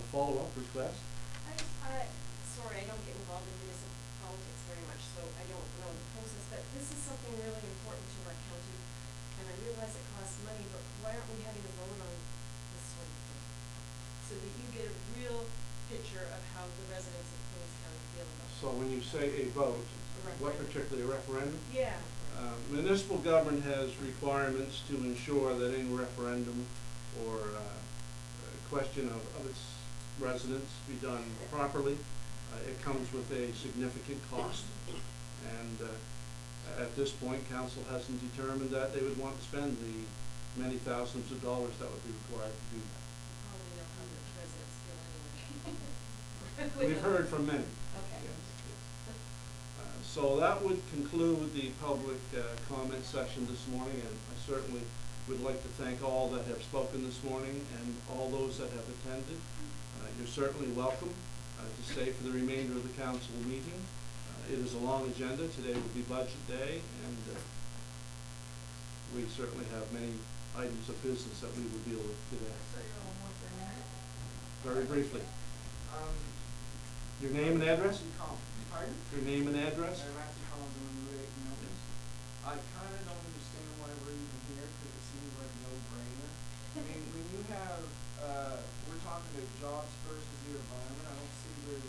follow-up request? Sorry, I don't get involved in municipal politics very much, so I don't know the process, but this is something really important to our county, and I realize it costs money, but why aren't we having a vote on this sort of thing? So that you get a real picture of how the residents of Queens County feel about it. So when you say a vote, what particularly, a referendum? Yeah. Municipal government has requirements to ensure that any referendum or question of its residents be done properly. It comes with a significant cost, and at this point, council hasn't determined that they would want to spend the many thousands of dollars that would be required to do that. Probably know how the residents feel anyway. We've heard from many. Okay. Yes, yes. So that would conclude the public comment session this morning, and I certainly would like to thank all that have spoken this morning and all those that have attended. You're certainly welcome to stay for the remainder of the council meeting. It is a long agenda. Today will be budget day, and we certainly have many items of business that we will deal with today. So you're on one for a minute? Very briefly. Your name and address? Pardon? Your name and address? I kind of don't understand why we're even here, because it seems like a no-brainer. I mean, when you have, we're talking about jobs versus the environment, I don't see where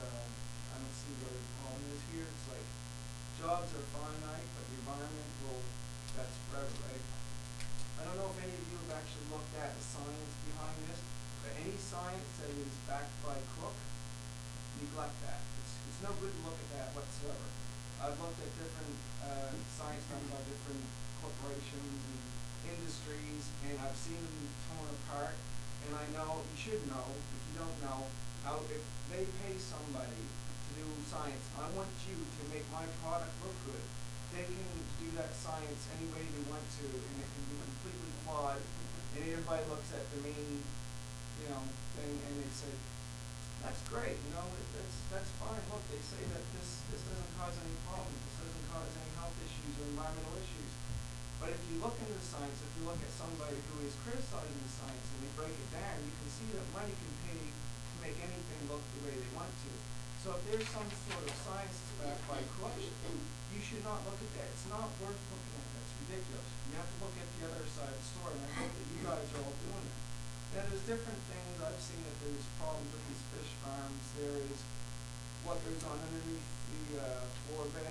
the problem is here. It's like, jobs are finite, but the environment, well, that's forever, right? I don't know if any of you have actually looked at the science behind this, but any science that is backed by Cook, neglect that. It's no good to look at that whatsoever. I've looked at different science done by different corporations and industries, and I've seen them torn apart. And I know, you should know, if you don't know, how if they pay somebody to do science, I want you to make my product look good. They can do that science any way they want to, and it can be completely flawed. And everybody looks at the main, thing, and they say, that's great, that's fine. Look, they say that this doesn't cause any problems, this doesn't cause any health issues or environmental issues. But if you look into the science, if you look at somebody who is criticizing the science and they break it down, you can see that money can pay to make anything look the way they want to. So if there's some sort of science backed by corruption, you should not look at that. It's not worth looking at. That's ridiculous. You have to look at the other side of the story, and I hope that you guys are all doing that. Now, there's different things. I've seen that there's problems with these fish farms. There is what goes on underneath the floor bed.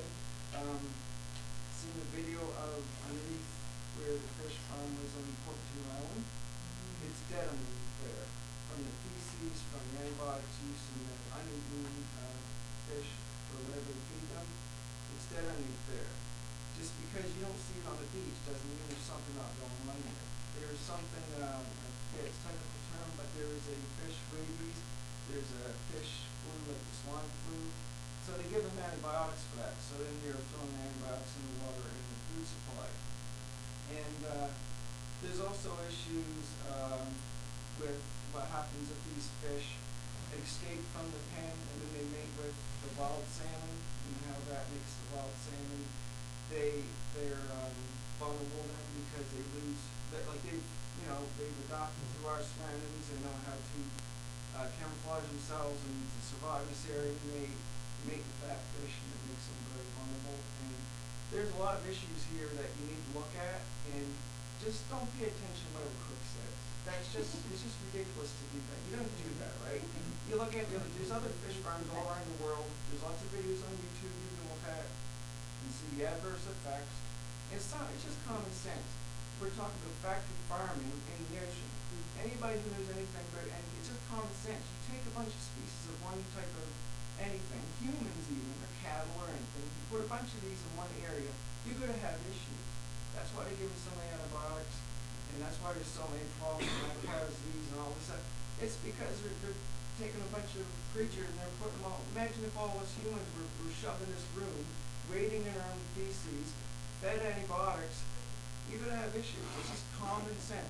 Seen the video of underneath where the fish farm was on Portune Island. It's dead underneath there. From the feces, from the antibiotics use in the uneaten fish for whatever they feed them. It's dead underneath there. Just because you don't see it on the beach doesn't mean there's something not going on there. There is something, I forget its technical term, but there is a fish rabies, there's a fish flu, like the swine flu. So they give them antibiotics for that. So then you're throwing antibiotics in the water and the food supply. And there's also issues with what happens if these fish escape from the pen and then they mate with the wild salmon, and how that makes the wild salmon. They're vulnerable then because they lose, they've adopted through our surroundings. They know how to camouflage themselves and to survive in this area, and they mate with that fish, and it makes them very vulnerable. And there's a lot of issues here that you need to look at, and just don't pay attention to whatever Cook says. It's just ridiculous to do that. You don't do that, right? You look at there's other fish farms all around the world. There's lots of videos on YouTube you can look at and see the adverse effects. It's just common sense. We're talking about factory farming in the ocean. Anybody who knows anything about anything, it's just common sense. You take a bunch of species of one type of anything, humans even, or cattle or anything, you put a bunch of these in one area, you're going to have issues. That's why they give them so many antibiotics, and that's why there's so many problems with disease and all this stuff. It's because they're taking a bunch of creatures and they're putting them all. Imagine if all us humans were shoved in this room, wading in our own feces, fed antibiotics, you're going to have issues. It's just common sense.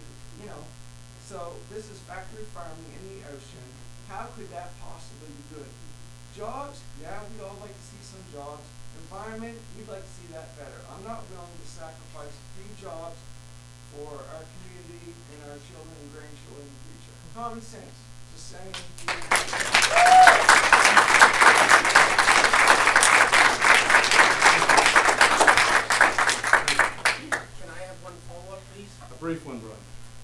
So this is factory farming in the ocean. How could that possibly be good? Jobs, yeah, we'd all like to see some jobs. Environment, we'd like to see that better. I'm not willing to sacrifice 3 jobs for our community and our children and grandchildren in the future. Common sense. It's as Can I have one follow-up, please? A brief one, Brian.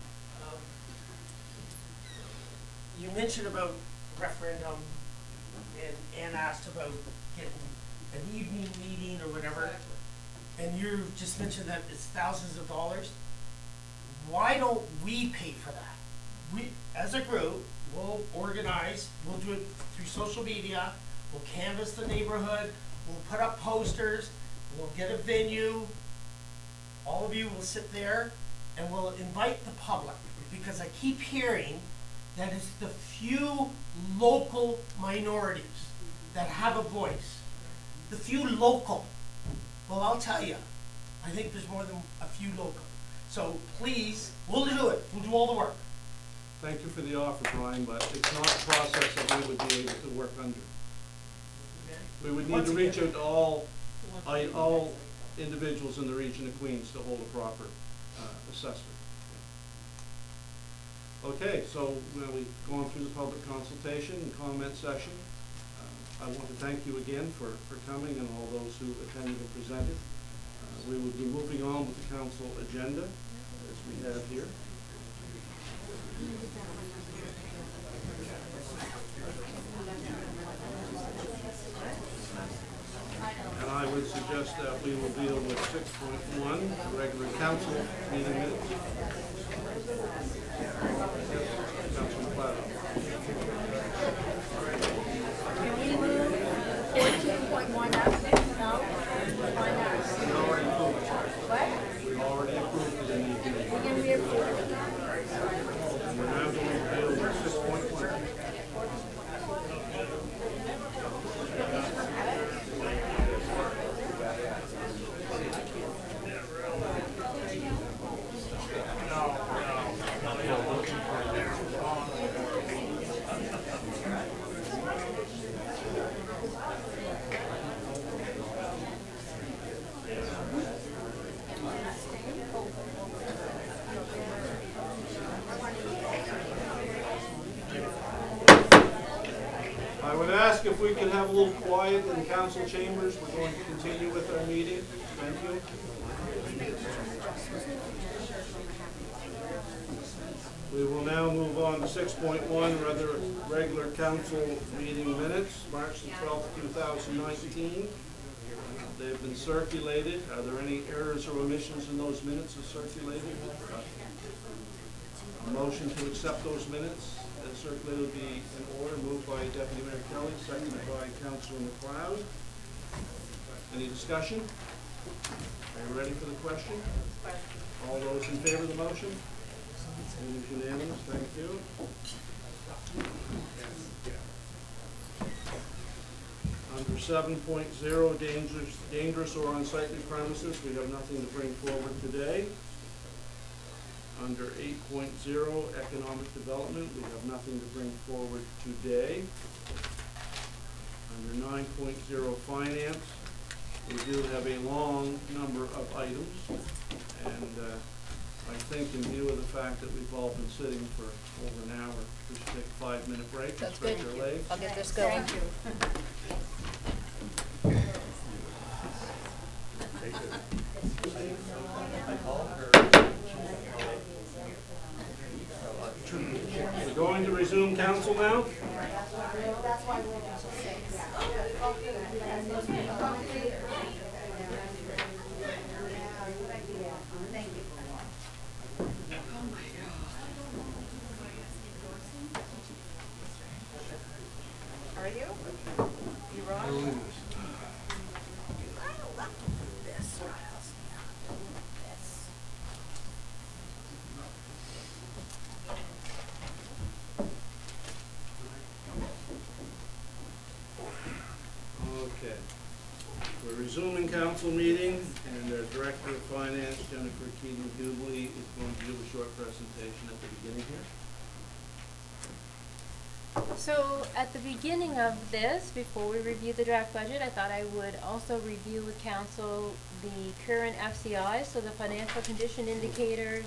You mentioned about referendum, and Ann asked about getting an evening meeting or whatever, and you just mentioned that it's thousands of dollars. Why don't we pay for that? We, as a group, will organize, we'll do it through social media, we'll canvass the neighborhood, we'll put up posters, we'll get a venue. All of you will sit there and we'll invite the public, because I keep hearing that it's the few local minorities that have a voice. The few local. Well, I'll tell you, I think there's more than a few local. So please, we'll do it. We'll do all the work. Thank you for the offer, Brian, but it's not a process that we would be able to work under. We would need Once to reach again- out to all individuals in the region of Queens to hold a proper assessment. Okay, so we've gone through the public consultation and comment session. I want to thank you again for coming and all those who attended and presented. We will be moving on with the council agenda as we have here. And I would suggest that we will deal with 6.1, the regular council meeting minutes. Councilman Platt. Can we move 14.1 up? No? Why not? We already approved it. What? We already approved it in the evening. We can reapprove it. And we're now going to deal with 6.1. I would ask if we could have a little quiet in council chambers. We're going to continue with our meeting. Thank you. We will now move on to 6.1, regular council meeting minutes, March the 12th, 2019. They've been circulated. Are there any errors or omissions in those minutes as circulated? A motion to accept those minutes as circulated will be in order, moved by Deputy Mayor Kelly, seconded by Councilor McLeod. Any discussion? Are you ready for the question? All those in favor of the motion? It is unanimous, thank you. Under 7.0, dangerous or unsightly premises, we have nothing to bring forward today. Under 8.0, economic development, we have nothing to bring forward today. Under 9.0, finance, we do have a long number of items, and I think in view of the fact that we've all been sitting for over an hour, we should take a 5-minute break and That's stretch good. our legs. I'll get this going. Thank you. We're going to resume council now. Are you? You wrong? Okay. We're resuming council meeting, and our Director of Finance, Jennifer Keating-Dubley, is going to give a short presentation at the beginning here. So at the beginning of this, before we review the draft budget, I thought I would also review with council the current FCIs, so the financial condition indicators,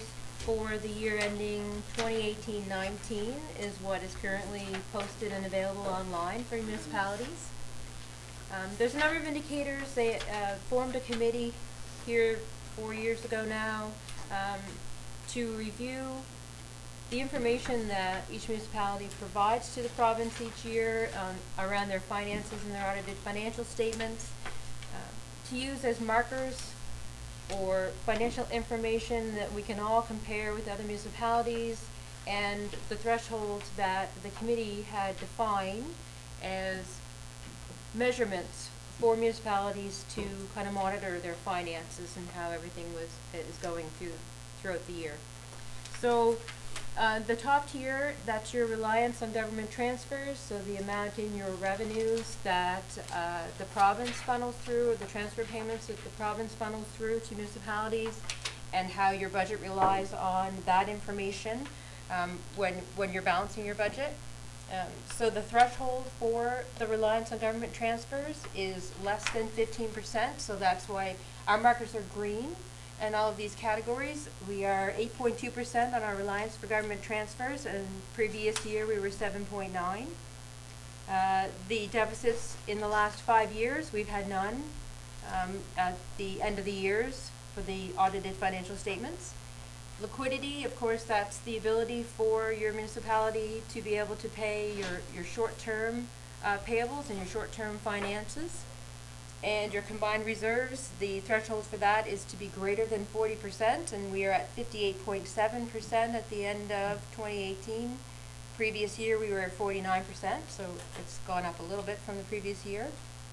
for the year ending 2018-19 is what is currently posted and available online for municipalities. There's a number of indicators. They formed a committee here 4 years ago now to review the information that each municipality provides to the province each year around their finances and their audited financial statements, to use as markers or financial information that we can all compare with other municipalities, and the thresholds that the committee had defined as measurements for municipalities to kind of monitor their finances and how everything is going throughout the year. So the top tier, that's your reliance on government transfers, so the amount in your revenues that the province funnels through, or the transfer payments that the province funnels through to municipalities, and how your budget relies on that information when you're balancing your budget. So the threshold for the reliance on government transfers is less than 15%, so that's why our markers are green. And all of these categories, we are 8.2% on our reliance for government transfers, and previous year we were 7.9. The deficits in the last 5 years, we've had none at the end of the years for the audited financial statements. Liquidity, of course, that's the ability for your municipality to be able to pay your short-term payables and your short-term finances. And your combined reserves, the threshold for that is to be greater than 40%, and we are at 58.7% at the end of 2018. Previous year we were at 49%, so it's gone up a little bit from the previous year.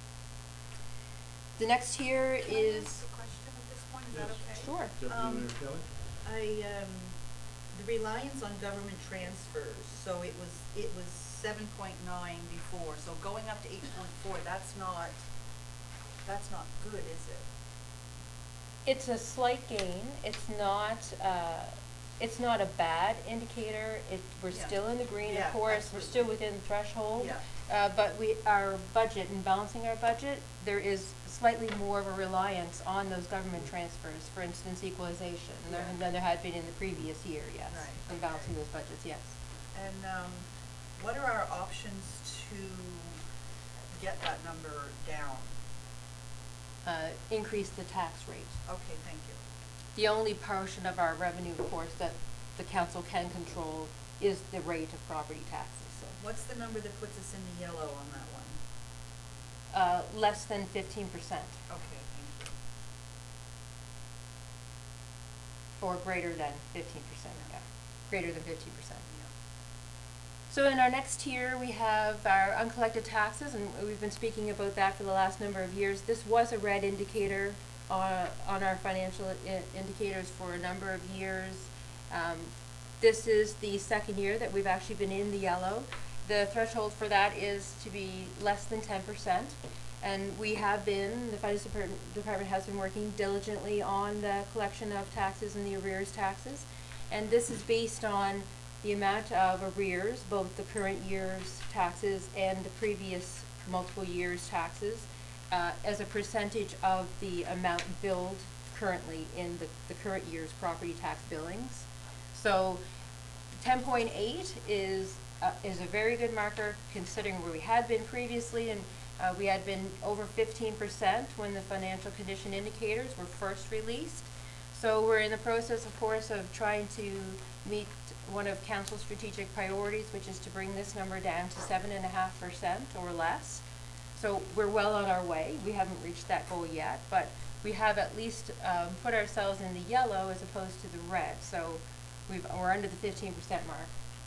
The next tier Can I is... ask a question at this point? Is that Yes. okay? Sure. Deputy Mayor Kelly? The reliance on government transfers, so it was 7.9 before, so going up to 8.4, that's not good, is it? It's a slight gain. It's not a bad indicator. We're Yeah. still in the green, Yeah, of course. absolutely. We're still within the threshold. Yeah. But our budget and balancing our budget, there is slightly more of a reliance on those government transfers, for instance, equalization, Yeah. than there had been in the previous year, yes. Right, In balancing those budgets, yes. And what are our options to get that number down? Increase the tax rate. Okay, thank you. The only portion of our revenue, of course, that the council can control is the rate of property taxes, so. What's the number that puts us in the yellow on that one? Less than 15%, Okay, thank you. or greater than 15%, yeah. Greater than 15%. Yeah. So in our next tier, we have our uncollected taxes, and we've been speaking about that for the last number of years. This was a red indicator on our financial indicators for a number of years. This is the second year that we've actually been in the yellow. The threshold for that is to be less than 10%. And we have been, the Finance Department has been working diligently on the collection of taxes and the arrears taxes. And this is based on the amount of arrears, both the current year's taxes and the previous multiple years' taxes, as a percentage of the amount billed currently in the current year's property tax billings. So 10.8 is a very good marker considering where we had been previously, and we had been over 15% when the financial condition indicators were first released. So we're in the process, of course, of trying to meet one of Council's strategic priorities, which is to bring this number down to 7.5% or less. So we're well on our way. We haven't reached that goal yet, but we have at least put ourselves in the yellow as opposed to the red. So we're under the 15% mark.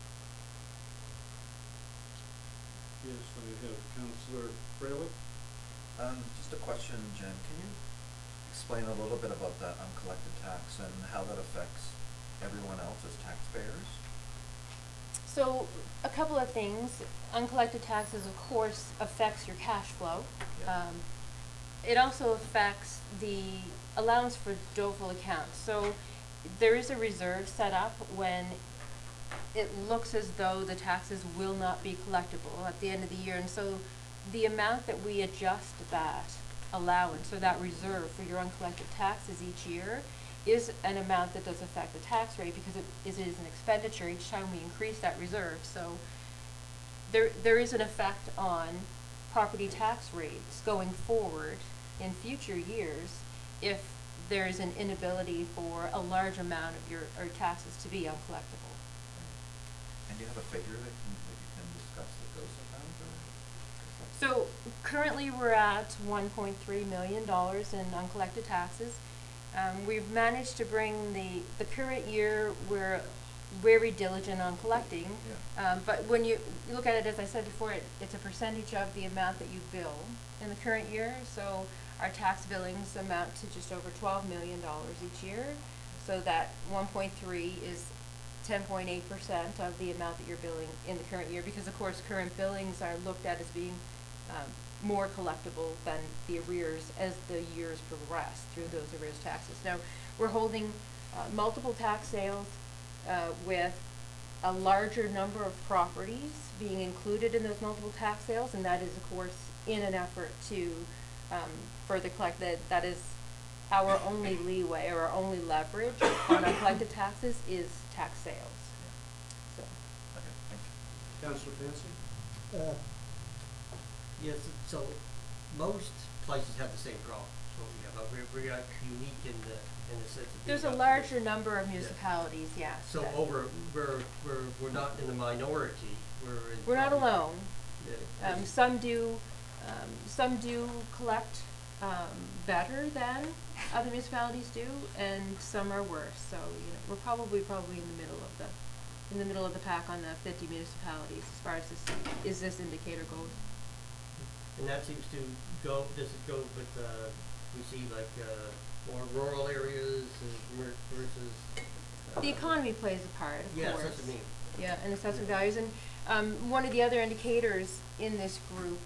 Yes, I have Councillor Fraley. Just a question, Jen. Can you explain a little bit about that uncollected tax and how that affects everyone else as taxpayers? So a couple of things. Uncollected taxes, of course, affects your cash flow. Yeah. It also affects the allowance for doleful accounts. So there is a reserve set up when it looks as though the taxes will not be collectible at the end of the year. And so the amount that we adjust that allowance or that reserve for your uncollected taxes each year is an amount that does affect the tax rate because it is an expenditure each time we increase that reserve. So there is an effect on property tax rates going forward in future years if there's an inability for a large amount of your taxes to be uncollectible. And do you have a figure that you can discuss that goes with that, or? So currently we're at $1.3 million in uncollected taxes. We've managed to bring the current year, we're very diligent on collecting. Yeah. But when you look at it, as I said before, it's a percentage of the amount that you bill in the current year. So our tax billings amount to just over $12 million each year. So that 1.3 is 10.8% of the amount that you're billing in the current year, because of course current billings are looked at as being more collectible than the arrears as the years progress through those arrears taxes. Now, we're holding multiple tax sales with a larger number of properties being included in those multiple tax sales, and that is of course in an effort to further collect that is our only leeway or our only leverage on uncollected taxes is tax sales. So. Okay, thank you. Councillor Fancy? Yes, so most places have the same problem, so yeah, but we're unique in the sense of. There's a larger number of municipalities, yes. So that- we're not in the minority, We're not probably- alone. Yeah. Some do collect better than other municipalities do, and some are worse. So we're probably in the middle of the pack on the 50 municipalities as far as this indicator goes. And that seems to go, does it go with, we see like, more rural areas versus. The economy plays a part, of Yes, course. that's what I mean. Yeah, and assessment Yeah. values. And one of the other indicators in this group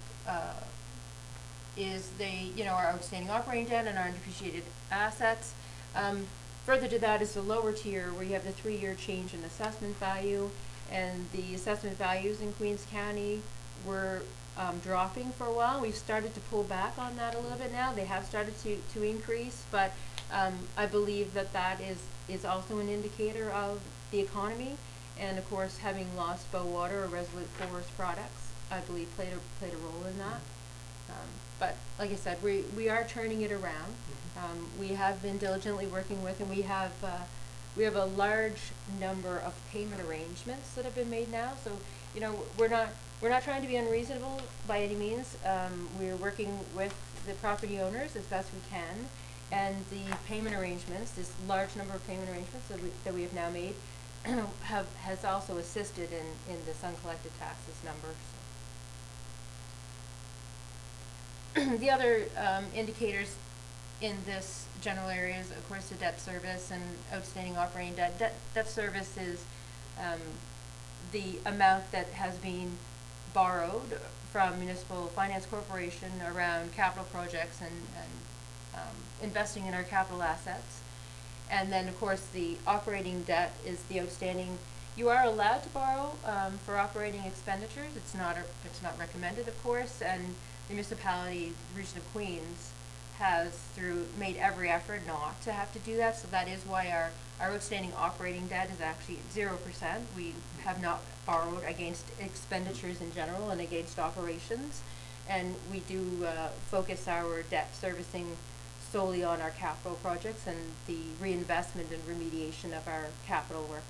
is our outstanding operating debt and our undepreciated assets. Further to that is the lower tier where you have the 3-year change in assessment value, and the assessment values in Queens County were dropping for a while. We've started to pull back on that a little bit now. They have started to increase, but I believe that is also an indicator of the economy. And of course, having lost Bowater or Resolute Forest Products, I believe played a role in that. But like I said, we are turning it around. We have been diligently working with, and we have a large number of payment arrangements that have been made now. So we're not trying to be unreasonable by any means. We're working with the property owners as best we can, and the payment arrangements, this large number of payment arrangements that we have now made, has also assisted in this uncollected taxes number. So. The other indicators in this general area is, of course, the debt service and outstanding operating debt. Debt service is the amount that has been borrowed from Municipal Finance Corporation around capital projects and investing in our capital assets. And then, of course, the operating debt is the outstanding. You are allowed to borrow for operating expenditures. It's not recommended, of course, and the municipality, Region of Queens, has made every effort not to have to do that. So that is why our outstanding operating debt is actually 0%. We have not borrowed against expenditures in general and against operations, and we do focus our debt servicing solely on our capital projects and the reinvestment and remediation of our capital work.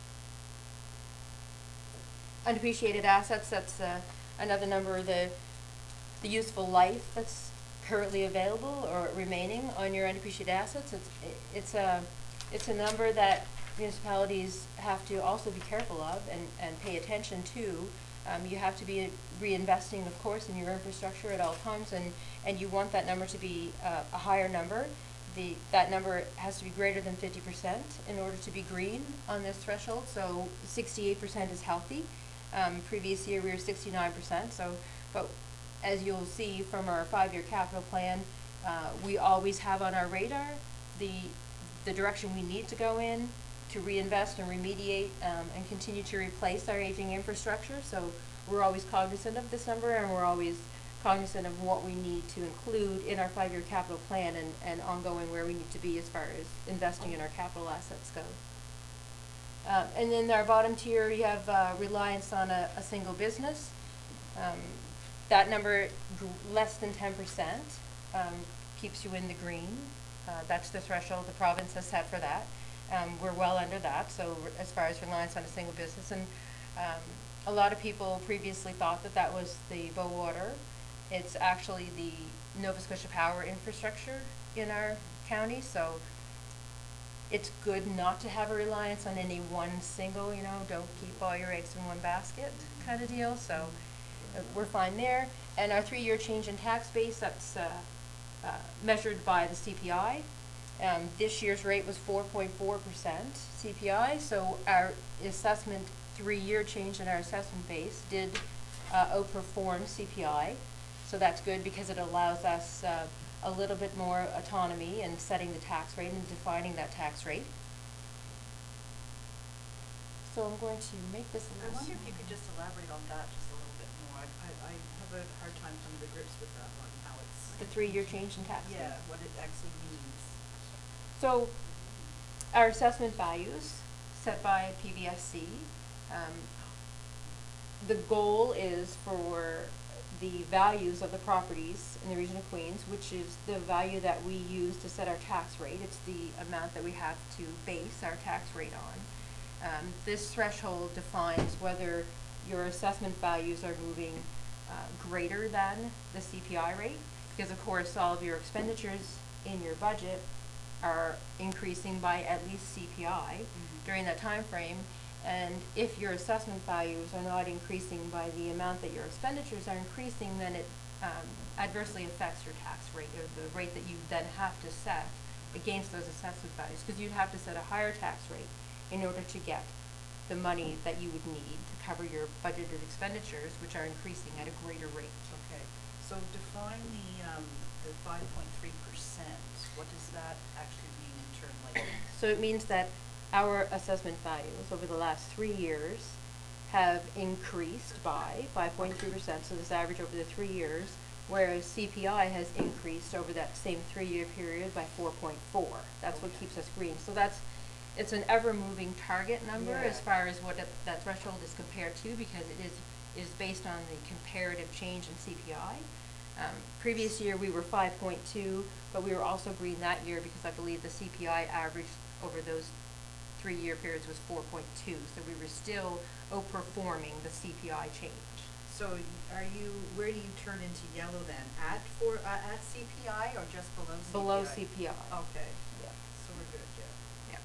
Undepreciated assets, that's another number, the useful life that's currently available or remaining on your undepreciated assets. It's a number that municipalities have to also be careful of and pay attention to. You have to be reinvesting, of course, in your infrastructure at all times, and you want that number to be a higher number. That number has to be greater than 50% in order to be green on this threshold. So 68% is healthy. Previous year we were 69%. But as you'll see from our 5-year capital plan, we always have on our radar the direction we need to go in to reinvest and remediate and continue to replace our aging infrastructure. So we're always cognizant of this number, and we're always cognizant of what we need to include in our 5-year capital plan and ongoing where we need to be as far as investing in our capital assets go. And then our bottom tier, you have reliance on a single business. That number, less than 10%, keeps you in the green. That's the threshold the province has set for that. We're well under that, so as far as reliance on a single business. And a lot of people previously thought that that was the Bowater. It's actually the Nova Scotia Power infrastructure in our county, so it's good not to have a reliance on any one single, don't keep all your eggs in one basket kind of deal, so we're fine there. And our 3-year change in tax base, that's measured by the CPI. This year's rate was 4.4% CPI, so our assessment 3-year change in our assessment base did outperform CPI. So that's good because it allows us a little bit more autonomy in setting the tax rate and defining that tax rate. So I'm going to make this a I list. wonder if you could just elaborate on that just a little bit more. I have a hard time coming to grips with that one, how it's. The 3-year change in tax rate. Yeah, what it actually means. So our assessment values set by PVSC, the goal is for the values of the properties in the region of Queens, which is the value that we use to set our tax rate. It's the amount that we have to base our tax rate on. This threshold defines whether your assessment values are moving greater than the CPI rate, because of course all of your expenditures in your budget are increasing by at least CPI during that time frame. And if your assessment values are not increasing by the amount that your expenditures are increasing, then it adversely affects your tax rate, or the rate that you then have to set against those assessment values, because you'd have to set a higher tax rate in order to get the money that you would need to cover your budgeted expenditures, which are increasing at a greater rate. Okay, so define the 5.3%. What does that actually mean in terms like? So it means that our assessment values over the last 3 years have increased by 5.3%, so this average over the 3 years, whereas CPI has increased over that same 3-year period by 4.4. That's what keeps us green. So it's an ever-moving target number as far as what that threshold is compared to, because it is based on the comparative change in CPI. Previous year we were 5.2, but we were also green that year because I believe the CPI average over those 3-year periods was 4.2, so we were still outperforming the CPI change. So where do you turn into yellow then? At CPI or just below CPI? Below CPI. Okay, Yeah. so we're good, yeah.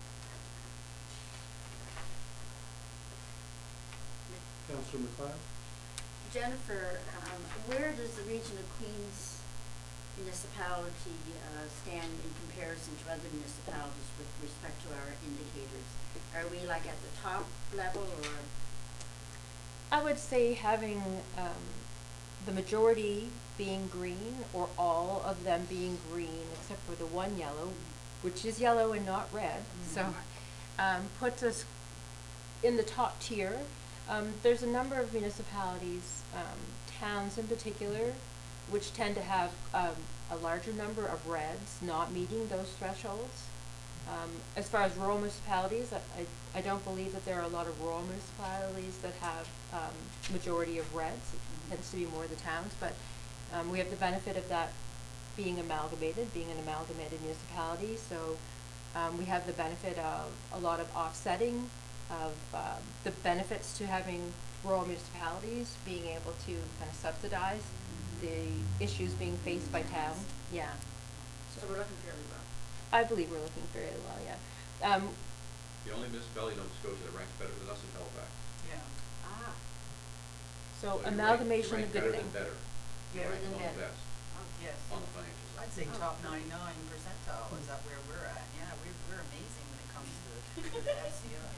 Councillor McLeod? Jennifer, where does the region of Queens municipality stand in comparison to other municipalities with respect to our indicators? Are we like at the top level, or? I would say having the majority being green, or all of them being green except for the one yellow, which is yellow and not red, so puts us in the top tier. There's a number of municipalities, towns in particular, which tend to have a larger number of reds not meeting those thresholds. As far as rural municipalities, I don't believe that there are a lot of rural municipalities that have majority of reds. It tends to be more the towns, but we have the benefit of that being an amalgamated municipality, so we have the benefit of a lot of offsetting of the benefits to having rural municipalities being able to kind of subsidize the issues being faced by town. Yeah. So we're looking fairly well. I believe we're looking fairly well, yeah. The only municipality in Nova Scotia that ranks better than us is Halifax. Yeah. Ah, So So you amalgamation, a rank good better thing. than better. You Better rank than among the better. best Yes. on the financial side. I'd say top 99 percentile is that where we're at. Yeah, we're amazing when it comes to the SCI.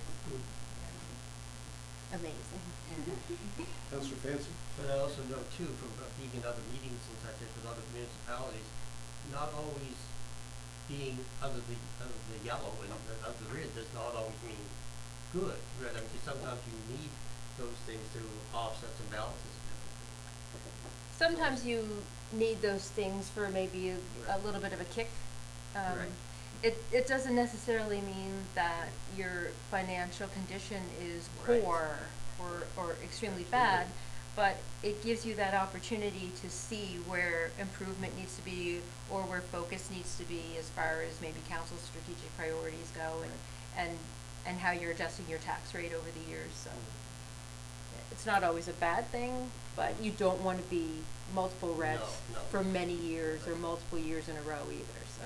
Amazing. Councillor Fancy? But I also know too, from being in other meetings and such as with other municipalities, not always being under the yellow and under the red does not always mean good, right? I mean, sometimes you need those things to offset some balances. sometimes you need those things for maybe a little bit of a kick. Right. It doesn't necessarily mean that your financial condition is Right. poor or extremely bad, but it gives you that opportunity to see where improvement needs to be or where focus needs to be as far as maybe council's strategic priorities go and how you're adjusting your tax rate over the years, so. It's not always a bad thing, but you don't want to be multiple reds No, no. for many years or multiple years in a row either, so.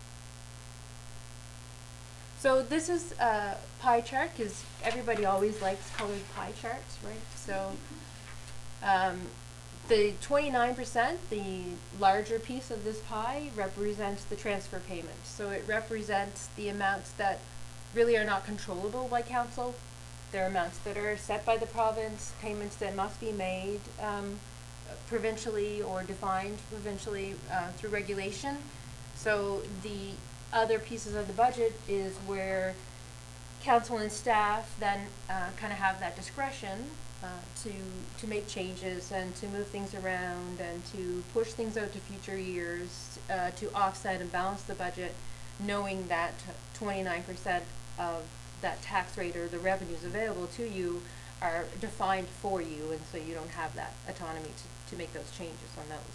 So this is a pie chart, because everybody always likes colored pie charts, right? So, the 29%, the larger piece of this pie, represents the transfer payments. So it represents the amounts that really are not controllable by council. There are amounts that are set by the province, payments that must be made provincially or defined provincially through regulation. So the other pieces of the budget is where council and staff then kind of have that discretion to make changes and to move things around and to push things out to future years to offset and balance the budget, knowing that 29% of that tax rate or the revenues available to you are defined for you, and so you don't have that autonomy to make those changes on those.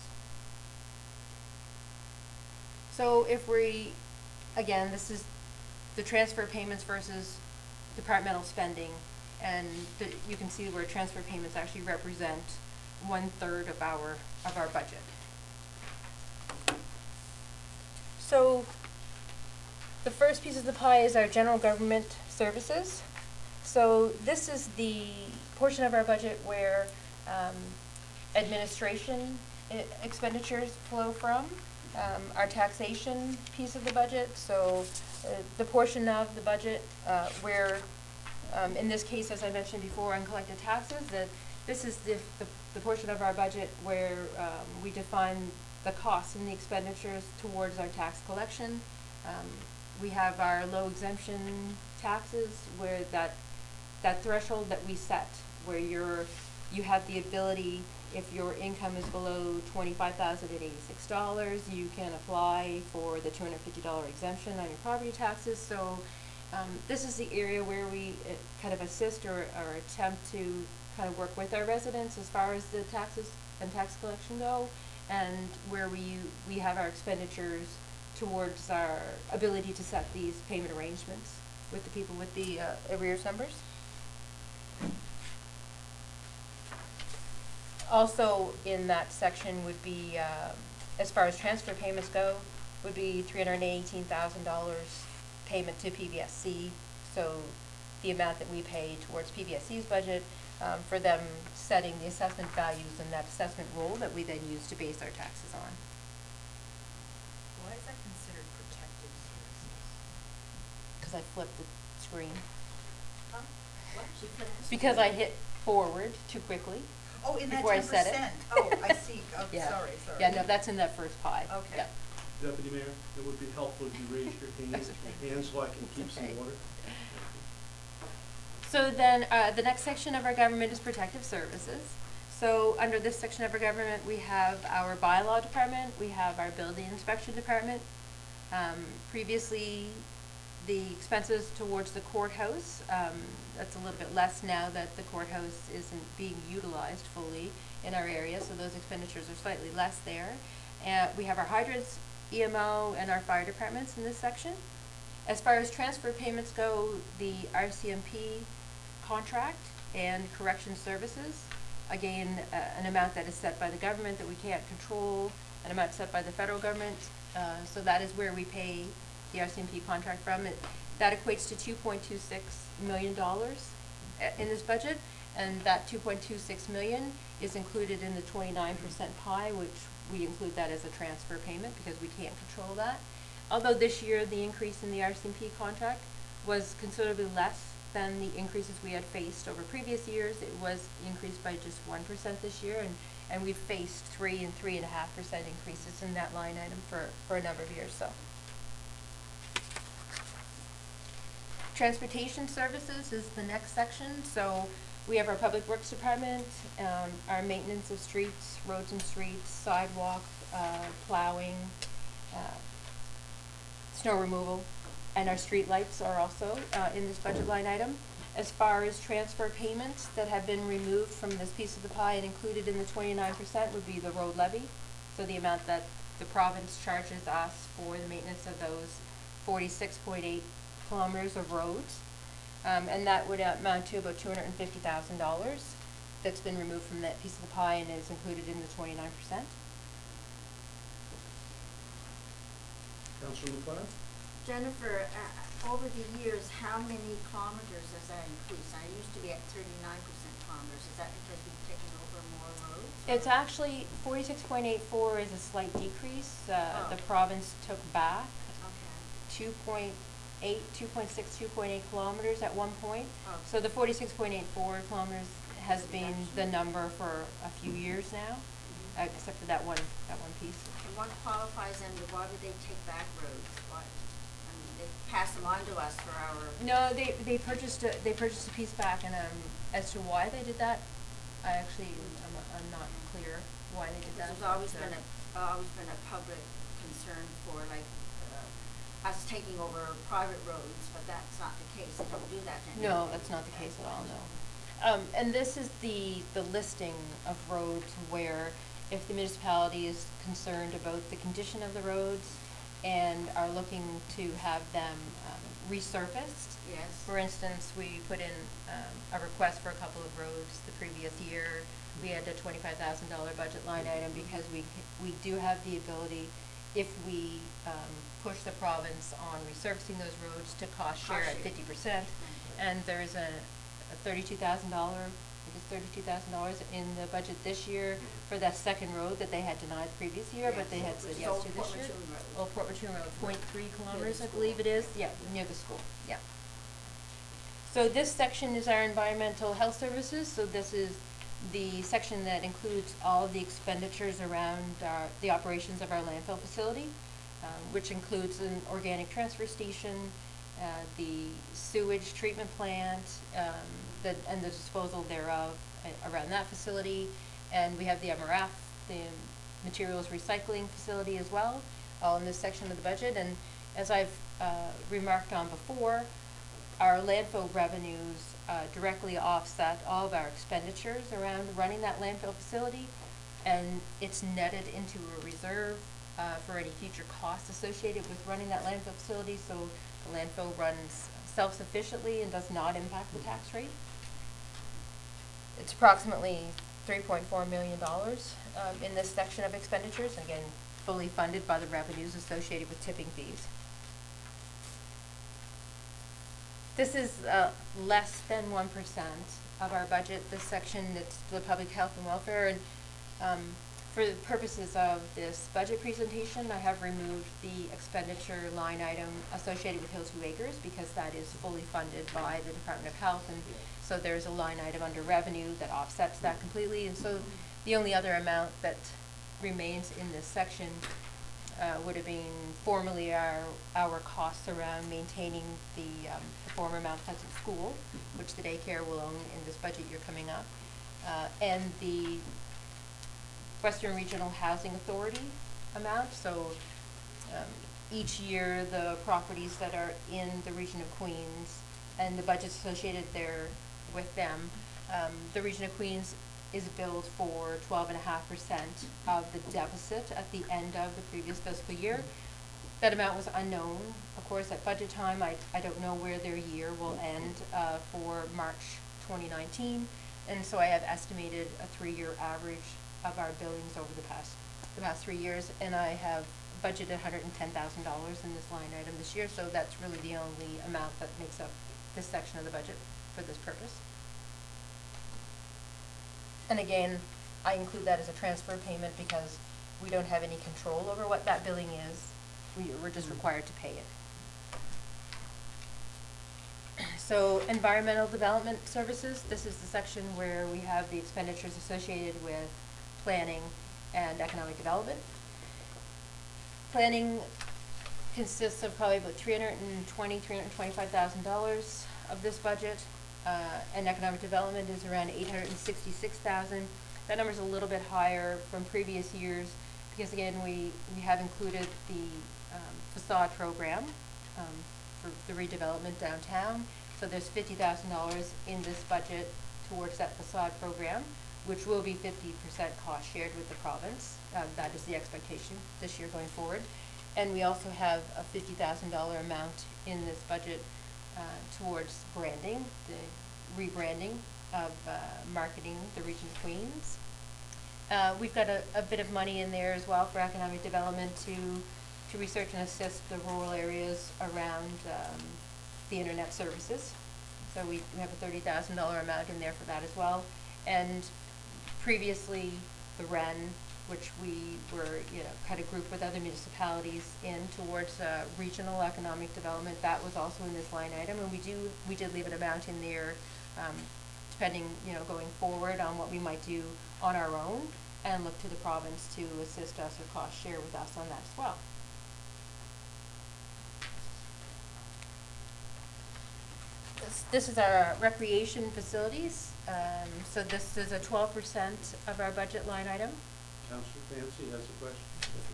So if we, again, this is the transfer payments versus departmental spending, and you can see where transfer payments actually represent 1/3 of our budget. So the first piece of the pie is our general government services. So this is the portion of our budget where administration expenditures flow from, our taxation piece of the budget. So the portion of the budget where, in this case, as I mentioned before, uncollected taxes, that this is the portion of our budget where we define the costs and the expenditures towards our tax collection. We have our low exemption taxes where that threshold that we set, where you have the ability, if your income is below $25,086, you can apply for the $250 exemption on your property taxes. So this is the area where we kind of assist or attempt to kind of work with our residents as far as the taxes and tax collection go, and where we have our expenditures towards our ability to set these payment arrangements with the people with the arrears numbers. Also in that section would be, as far as transfer payments go, would be $318,000 payment to PBSC. So the amount that we pay towards PBSC's budget for them setting the assessment values and that assessment roll that we then use to base our taxes on. Why is that considered protected services? Because I flipped the screen. Huh? What? She flipped the Because I screen? hit forward too quickly. Oh, in that before I 10%? said it. Oh, I see. Oh, Yeah. sorry. Yeah, no, that's in that first pie. Okay. Yeah. Deputy Mayor, it would be helpful if you raise your hand so I can keep some okay. order. So then, the next section of our government is protective services. So under this section of our government, we have our bylaw department, we have our building inspection department. Previously, the expenses towards the courthouse, that's a little bit less now that the courthouse isn't being utilized fully in our area, so those expenditures are slightly less there. We have our hydrants, EMO, and our fire departments in this section. As far as transfer payments go, the RCMP contract and correction services, again, an amount that is set by the government that we can't control, an amount set by the federal government, so that is where we pay the RCMP contract from. That equates to $2.26 million in this budget, and that $2.26 million is included in the 29% pie, which we include that as a transfer payment because we can't control that. Although this year the increase in the RCMP contract was considerably less than the increases we had faced over previous years. It was increased by just 1% this year, and we've faced 3 and 3.5% increases in that line item for a number of years. So, transportation services is the next section. So We have our Public Works Department, our maintenance of streets, roads and streets, sidewalk, plowing, snow removal, and our street lights are also in this budget line item. As far as transfer payments that have been removed from this piece of the pie and included in the 29% would be the road levy. So the amount that the province charges us for the maintenance of those 46.8 kilometers of roads. And that would amount to about $250,000 that's been removed from that piece of the pie and is included in the 29%. Councillor McLeod? Jennifer, over the years, how many kilometers has that increased? I used to be at 39% kilometers. Is that because we've taken over more roads? It's actually 46.84 is a slight decrease. The Oh. province took back Okay. 2.8 kilometers at one point. Oh. So the 46.84 kilometers has been the number for a few years now, except for that one piece. And what qualifies under, why would they take back roads? What, I mean, they pass them on to us for our. No, they purchased a piece back, and as to why they did that, I'm not clear why they did that. There's always been a public concern for like, us taking over private roads, but that's not the case. They don't do that anymore. No, that's not the case at all, no. And this is the listing of roads where if the municipality is concerned about the condition of the roads and are looking to have them resurfaced. Yes. For instance, we put in a request for a couple of roads the previous year. We had a $25,000 budget line item because we do have the ability, if we push the province on resurfacing those roads, to cost share at 50%. And there's a $32,000, I think it's $32,000 in the budget this year for that second road that they had denied the previous year, but they had said yes to this year. Old Port Mattoon Road, 0.3 kilometers, I believe it is, yeah, near the school, yeah. So this section is our environmental health services, so this is the section that includes all of the expenditures around the operations of our landfill facility, which includes an organic transfer station, the sewage treatment plant, and the disposal thereof around that facility. And we have the MRF, the materials recycling facility as well, all in this section of the budget. And as I've remarked on before, our landfill revenues directly offset all of our expenditures around running that landfill facility, and it's netted into a reserve for any future costs associated with running that landfill facility, so the landfill runs self-sufficiently and does not impact the tax rate. It's approximately $3.4 million in this section of expenditures, again, fully funded by the revenues associated with tipping fees. This is less than 1% of our budget, this section. It's the public health and welfare, and for the purposes of this budget presentation, I have removed the expenditure line item associated with Hillsview Acres because that is fully funded by the Department of Health, and so there's a line item under revenue that offsets that completely. And so the only other amount that remains in this section would have been formerly our costs around maintaining the former Mount Pleasant School, which the daycare will own in this budget year coming up, and the Western Regional Housing Authority amount. So each year the properties that are in the region of Queens and the budgets associated there with them, the region of Queens is billed for 12.5% of the deficit at the end of the previous fiscal year. That amount was unknown, of course, at budget time. I don't know where their year will end for March 2019, and so I have estimated a 3-year average of our billings over the past 3 years, and I have budgeted $110,000 in this line item this year, so that's really the only amount that makes up this section of the budget for this purpose. And again, I include that as a transfer payment because we don't have any control over what that billing is. We're just required to pay it. So environmental development services, this is the section where we have the expenditures associated with planning and economic development. Planning consists of probably about $325,000 of this budget. and economic development is around 866,000. That number's a little bit higher from previous years because again, we have included the facade program for the redevelopment downtown. So there's $50,000 in this budget towards that facade program, which will be 50% cost shared with the province. That is the expectation this year going forward. And we also have a $50,000 amount in this budget towards branding, the rebranding of marketing the region of Queens. We've got a bit of money in there as well for economic development to research and assist the rural areas around the internet services. So we have a $30,000 amount in there for that as well. And previously, the REN, which we were, kind of grouped with other municipalities in towards regional economic development, that was also in this line item. And we did leave an amount in there, depending, going forward on what we might do on our own, and look to the province to assist us or cost share with us on that as well. This is our recreation facilities. So this is a 12% of our budget line item. Councillor Fancy has a question.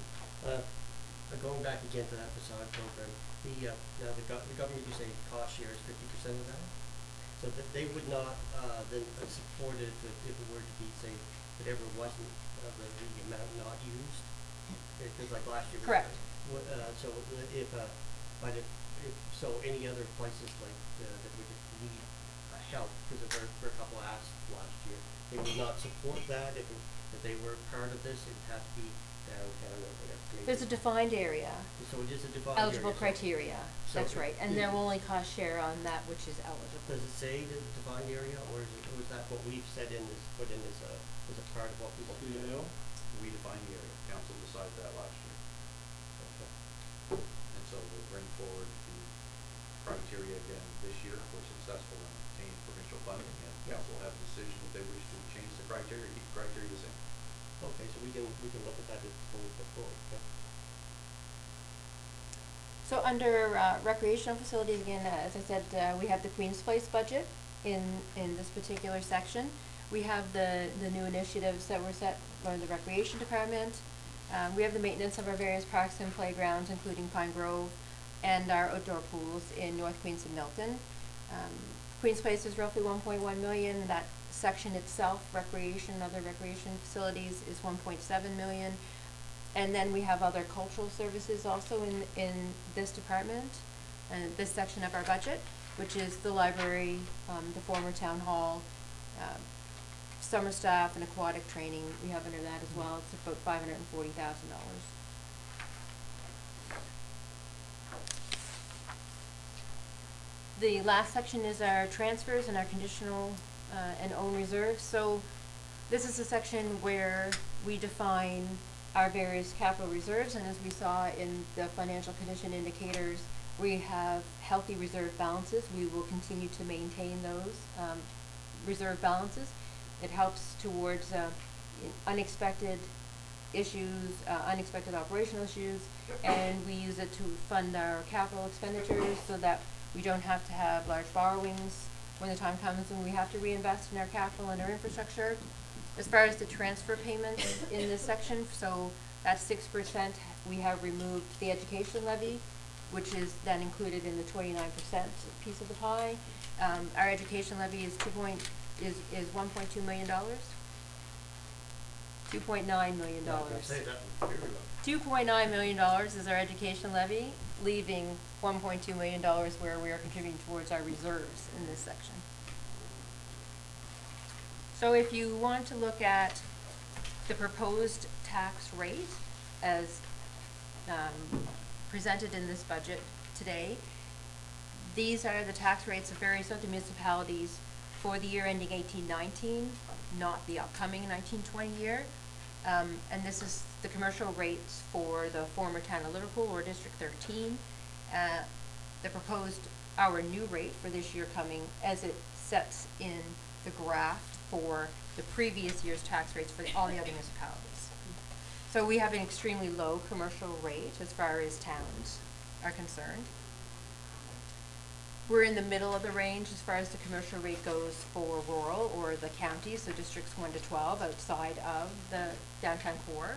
Going back again to that facade program, now the government, you say cost share is 50% of that? So that they would not, then support it if it were to be, say, whatever wasn't, the amount not used? Because like last year. Correct. So so any other places like, that would need help, because there were a couple asked last year, they would not support that if they were part of this, it'd have to be downtown or whatever. There's a defined area. So it is a defined area. Eligible criteria, So that's right, and there will only cost share on that which is eligible. Does it say the defined area, or is that what we've said put in as a part of what we want to do? Do you know? We defined the area, council decided that last year. Okay. And so we'll bring forward the criteria again this year if we're successful in obtaining provincial funding, and council will have a decision if they wish to change the criteria, keep the criteria the same. Okay, so we can look at that when we go forward, okay? So under recreational facilities, again, as I said, we have the Queen's Place budget in this particular section. We have the new initiatives that were set by the Recreation Department. We have the maintenance of our various parks and playgrounds, including Pine Grove, and our outdoor pools in North Queens and Milton. Queen's Place is roughly 1.1 million. That section itself, recreation, other recreation facilities, is 1.7 million. And then we have other cultural services also in this department, and this section of our budget, which is the library, the former town hall, summer staff and aquatic training. We have under that as well. It's about $540,000. The last section is our transfers and our conditional and own reserves. So this is a section where we define our various capital reserves, and as we saw in the financial condition indicators, we have healthy reserve balances. We will continue to maintain those reserve balances. It helps towards unexpected issues, unexpected operational issues, and we use it to fund our capital expenditures so that we don't have to have large borrowings when the time comes when we have to reinvest in our capital and our infrastructure. As far as the transfer payments in this section, so that's 6%, we have removed the education levy, which is then included in the 29% piece of the pie. Our education levy is $1.2 million. $2.9 million. $2.9 million is our education levy, leaving $1.2 million where we are contributing towards our reserves in this section. So if you want to look at the proposed tax rate as presented in this budget today, these are the tax rates of various other municipalities for the year ending 18-19, not the upcoming 19-20 year. And this is the commercial rates for the former town of Liverpool or District 13. The proposed, our new rate for this year coming as it sets in the graph for the previous year's tax rates for all the other municipalities. So we have an extremely low commercial rate as far as towns are concerned. We're in the middle of the range as far as the commercial rate goes for rural or the counties, so districts 1 to 12 outside of the downtown core.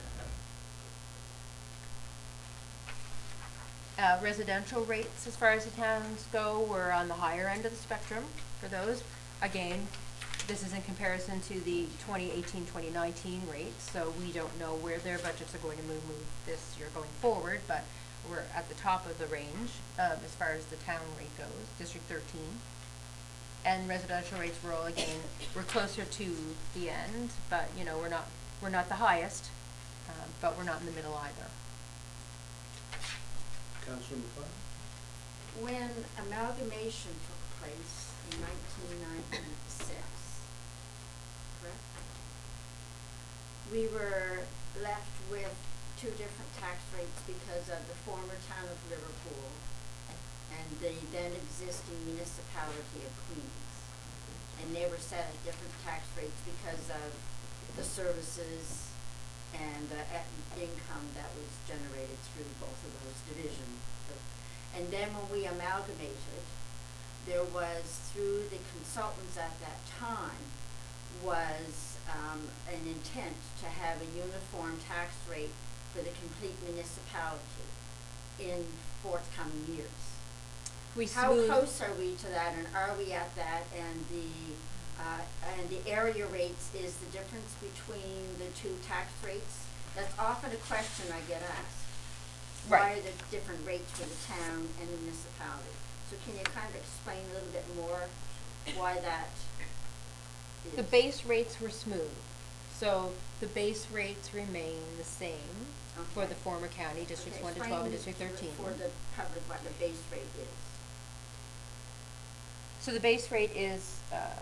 Residential rates as far as the towns go, we're on the higher end of the spectrum for those. Again, this is in comparison to the 2018-2019 rates, so we don't know where their budgets are going to move this year going forward, but we're at the top of the range as far as the town rate goes, District 13. And residential rates rural, again, we're closer to the end, but you know, we're not the highest, but we're not in the middle either. Councilor McLeod? When amalgamation took place in 1996, correct? We were left with two different tax rates because of the former town of Liverpool and the then existing municipality of Queens. And they were set at different tax rates because of the services and the income that was generated through both of those divisions. And then when we amalgamated, there was, through the consultants at that time, was an intent to have a uniform tax rate for the complete municipality in forthcoming years. How close are we to that, and are we at that, and the area rates is the difference between the two tax rates? That's often a question I get asked. Right. Why are there different rates for the town and the municipality? So can you kind of explain a little bit more why that is? The base rates were smooth, so the base rates remain the same for the former county, districts 1 to 12 and district 13. For the public, what the base rate is. So the base rate is,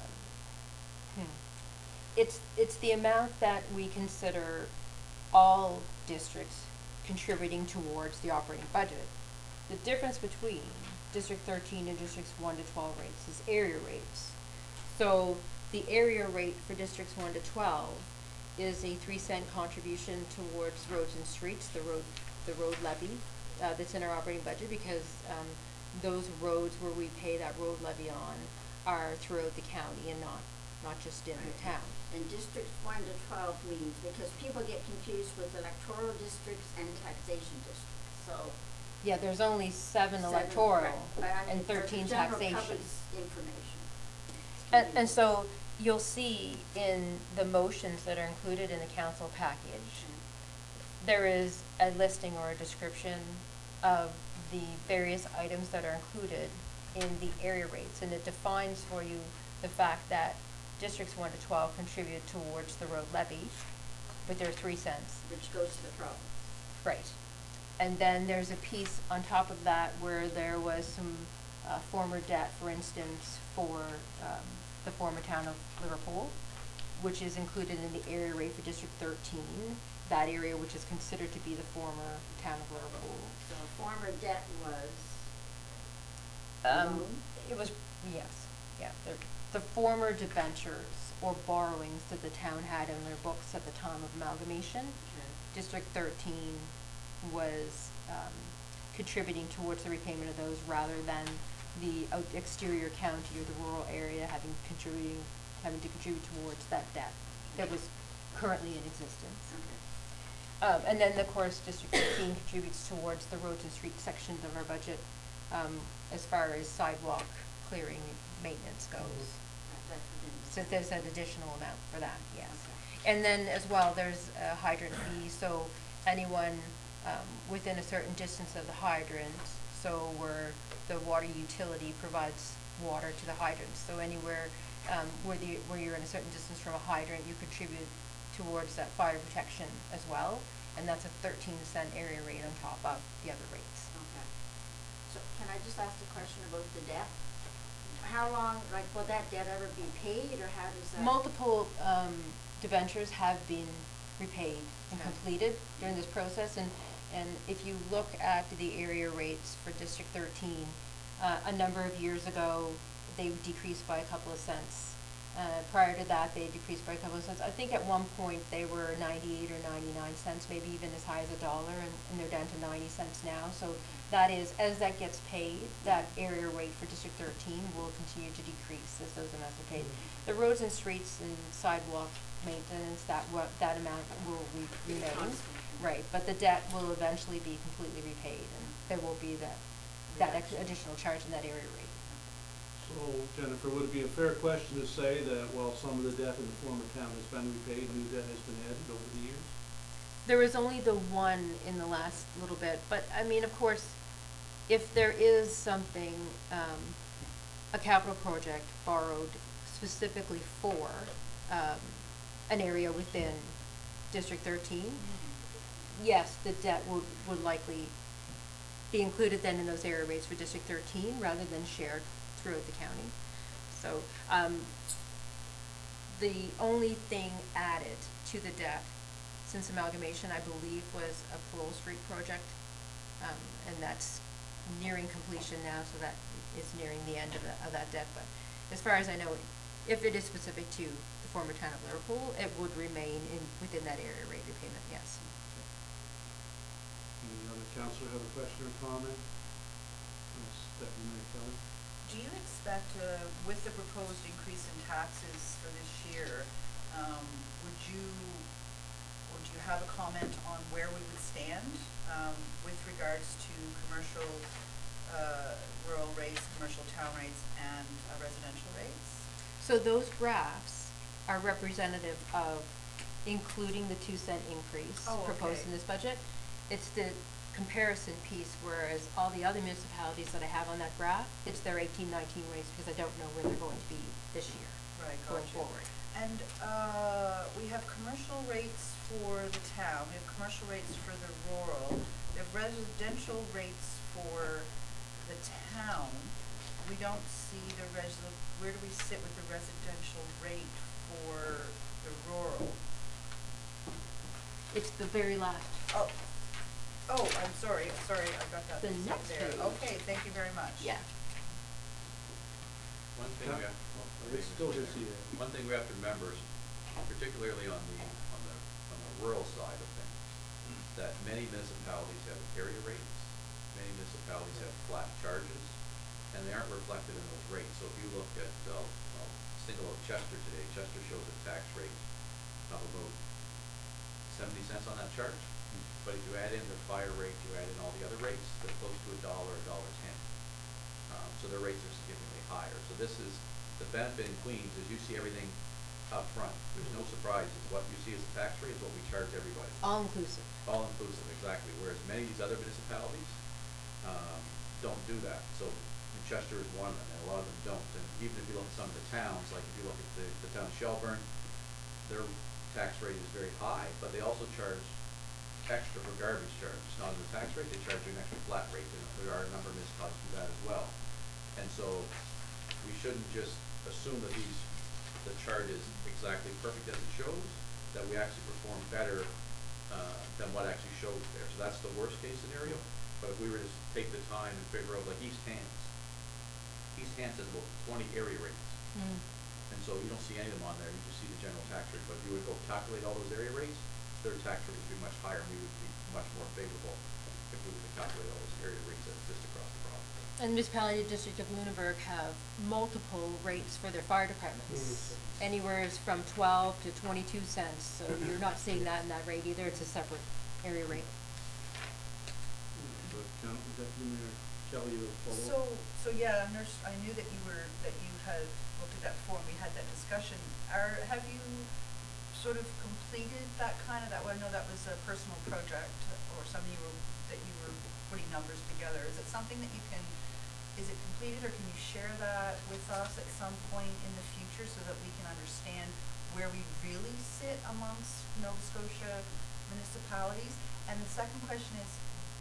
it's the amount that we consider all districts contributing towards the operating budget. The difference between District 13 and Districts 1 to 12 rates is area rates. So the area rate for Districts 1 to 12 is a 3-cent contribution towards roads and streets, the road levy that's in our operating budget, because those roads where we pay that road levy on are throughout the county and not just in the town. And districts 1 to 12 means, because people get confused with electoral districts and taxation districts, so. Yeah, there's only 7 electoral right, but I mean, and 13 for the general taxation. public's information. And so you'll see in the motions that are included in the council package, there is a listing or a description of the various items that are included in the area rates, and it defines for you the fact that districts 1 to 12 contribute towards the road levy with their 3 cents. Which goes to the province. Right. And then there's a piece on top of that where there was some former debt, for instance, for the former town of Liverpool, which is included in the area rate for District 13, that area which is considered to be the former town of Liverpool. So former debt was It was, yes, yeah. The former debentures or borrowings that the town had in their books at the time of amalgamation. District 13 was contributing towards the repayment of those rather than the exterior county or the rural area having to contribute towards that debt that was currently in existence. And then, of course, District 13 contributes towards the roads and street sections of our budget as far as sidewalk clearing maintenance goes. So there's an additional amount for that, yes. And then as well, there's a hydrant fee, so anyone within a certain distance of the hydrant, so where the water utility provides water to the hydrants, so anywhere where you're in a certain distance from a hydrant, you contribute towards that fire protection as well, and that's a 13-cent area rate on top of the other rates. Okay. So can I just ask a question about the debt? How long, will that debt ever be paid, or how does that? Multiple debentures have been repaid and completed during this process, and if you look at the area rates for District 13, a number of years ago, they decreased by a couple of cents. Prior to that, they decreased by a couple of cents. I think at one point they were 98 or 99 cents, maybe even as high as $1, and they're down to 90 cents now. So that is, as that gets paid, that area rate for District 13 will continue to decrease as those amounts are paid. The roads and streets and sidewalk maintenance, that amount will remain. Constant. Right, but the debt will eventually be completely repaid, and there will be that additional charge in that area rate. So, Jennifer, would it be a fair question to say that while some of the debt in the former town has been repaid, new debt has been added over the years? There was only the one in the last little bit, but I mean, of course, if there is something, a capital project borrowed specifically for, an area within District 13, yes, the debt would likely be included then in those area rates for District 13 rather than shared throughout the county. So, the only thing added to the debt since amalgamation, I believe, was a Parole Street project, and that's nearing completion now, so that is nearing the end of that debt. But as far as I know, if it is specific to the former town of Liverpool, it would remain within that area rate repayment, yes. Any other councillor have a question or comment? Deputy Mayor Kelly? Do you expect, with the proposed increase in taxes for this year, would you, or do you have a comment on where we would stand with regards to commercial rural rates, commercial town rates, and residential rates? So those graphs are representative of including the 2-cent increase proposed in this budget. It's the comparison piece, whereas all the other municipalities that I have on that graph, it's their 18-19 rates, because I don't know where they're going to be this year, going forward. And we have commercial rates for the town, we have commercial rates for the rural, we have residential rates for the town. We don't see where do we sit with the residential rate for the rural? It's the very last. Oh, I'm sorry, I got that The mixed up next there. page. Okay, thank you very much. Yeah. One thing we have, Let's go to see one thing we have to remember is, particularly on the rural side of things, that many municipalities have area rates, many municipalities have flat charges, and they aren't reflected in those rates. So if you look at, I'll single out Chester today, Chester shows a tax rate of about 70 cents on that chart. But if you add in their fire rate, you add in all the other rates, they're close to $1, $1.10. So their rates are significantly higher. So this is, the benefit in Queens is you see everything up front. There's no surprises. What you see as a tax rate is what we charge everybody. All inclusive. All inclusive, exactly. Whereas many of these other municipalities don't do that. So Chester is one of them, and a lot of them don't. And even if you look at some of the towns, like if you look at the town of Shelburne, their tax rate is very high, but they also charge extra for garbage charge. It's not in the tax rate, they charge you an extra flat rate, and there are a number of municipalities do that as well. And so we shouldn't just assume that the chart is exactly perfect as it shows, that we actually perform better than what actually shows there. So that's the worst case scenario. But if we were to take the time and figure out, like East Hants has about 20 area rates. And so you don't see any of them on there, you just see the general tax rate. But if you would go calculate all those area rates, their tax rate would be much higher, and we would be much more favorable if we were to calculate all those area rates that exist across the province. And municipality district of Lunenburg have multiple rates for their fire departments. Anywhere from 12 to 22 cents, so you're not seeing that in that rate either, it's a separate area rate. Deputy Mayor Kelly, you have a follow-up? So yeah, Nurse, I knew that you had looked at that before, and we had that discussion. Have you sort of completed that kind of, I know that was a personal project, or something that you were putting numbers together. Is it something that is it completed, or can you share that with us at some point in the future so that we can understand where we really sit amongst Nova Scotia municipalities? And the second question is,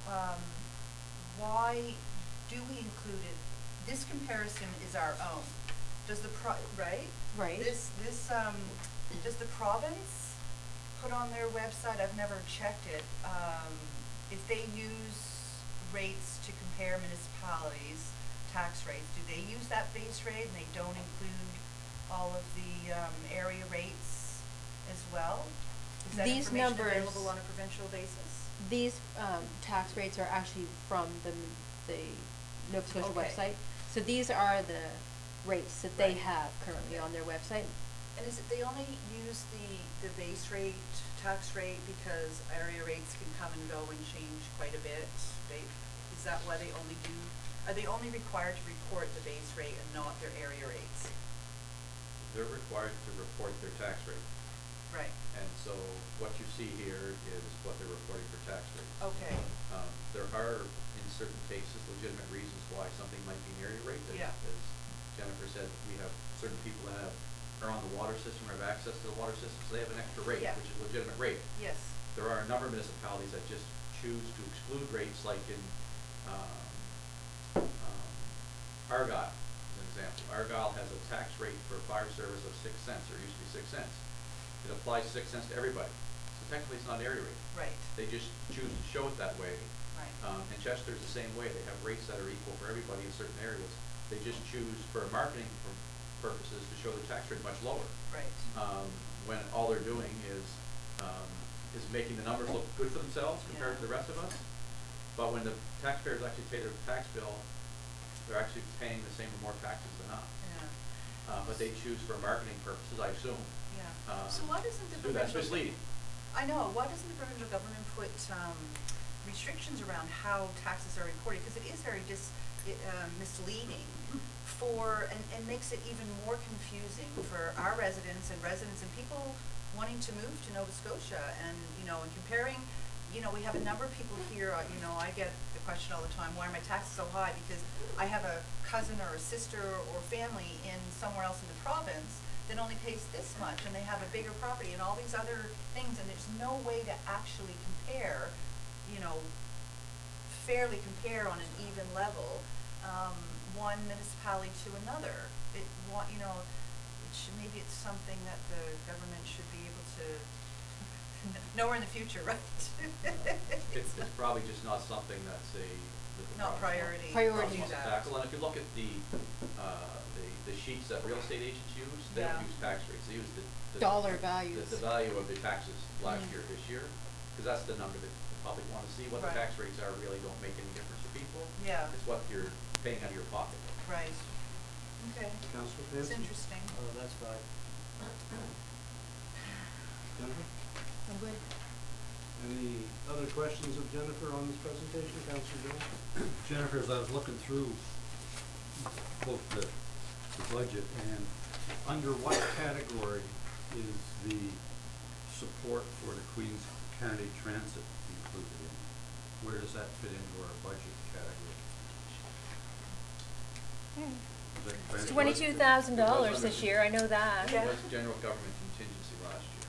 why do we include it? This comparison is our own. Does right? Right. Does the province put on their website, I've never checked it, if they use rates to compare municipalities, tax rates, do they use that base rate and they don't include all of the, area rates as well? Is that These information numbers- available on a provincial basis? These, tax rates are actually from the Nova Scotia Okay. website. So these are the rates that they Right. have currently on their website. And is it, they only use the base rate, tax rate, because area rates can come and go and change quite a bit? Is that why they only do, are they only required to report the base rate and not their area rates? They're required to report their tax rate. Right, And so what you see here is what they're reporting for tax rates. okay, There are, in certain cases, legitimate reasons why something might be an area rate. Yeah. As Jennifer said, we have certain people that are on the water system or have access to the water system, so they have an extra rate, Yeah. which is a legitimate rate. yes, There are a number of municipalities that just choose to exclude rates, like in Argyle, as an example. Argyle has a tax rate for fire service of 6 cents, or used to be 6 cents. It applies 6 cents to everybody. So technically, it's not an area rate. right, They just choose to show it that way. right, And Chester's the same way. They have rates that are equal for everybody in certain areas. They just choose, for marketing purposes, to show the tax rate much lower. right, When all they're doing is making the numbers look good for themselves compared Yeah. to the rest of us. But when the taxpayers actually pay their tax bill, they're actually paying the same or more taxes than us. yeah, But they choose for marketing purposes, I assume, yeah. So why doesn't the to do that. It's provincial? misleading. I know, why doesn't the provincial government put, restrictions around how taxes are reported? Because it is very misleading and makes it even more confusing for our residents and people wanting to move to Nova Scotia. And, and comparing, we have a number of people here, I get the question all the time, why are my taxes so high? Because I have a cousin or a sister or family in somewhere else in the province that only pays this much, and they have a bigger property and all these other things, and there's no way to actually compare, fairly compare on an even level, one municipality to another. Maybe it's something that the government should be able to nowhere in the future, right? It's probably just not something that's that the Not province priority. Priority. wants to tackle. And if you look at the sheets that real estate agents use, they don't Yeah. use tax rates. They use the Dollar values. the value of the taxes last year, this year, because that's the number that the public want to see. What the Right. tax rates are really don't make any difference to people. Yeah. It's what you're paying out of your pocket. Right. Okay. Councilor It's Fancy? interesting. Oh, that's fine. Jennifer? I'm good. Any other questions of Jennifer on this presentation? Councilor Jones? Jennifer, as I was looking through both the budget and under what category is the support for the Queens County Transit included in? Where does that fit into our budget category? Is that It's transit? $22,000 this year, I know that. Yeah. It was general government contingency last year.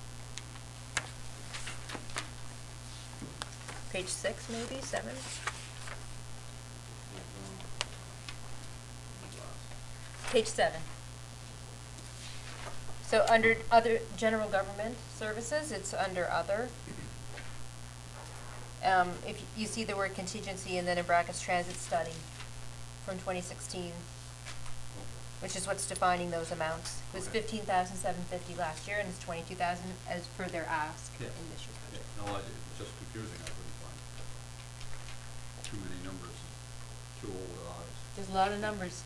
Page 6, maybe, 7? Page 7. So under other general government services, it's under other. If you see the word contingency and then in brackets transit study from 2016, which is what's defining those amounts. It was Okay. $15,750 last year and it's 22,000 as per their ask Yeah. in this year's budget. No, it's just confusing. I couldn't find too many numbers, too old odds. There's a lot of numbers.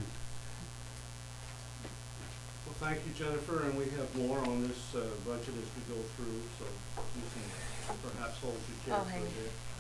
Well, thank you, Jennifer, and we have more on this budget as we go through, so you can perhaps hold your chair Oh, for a hey. bit.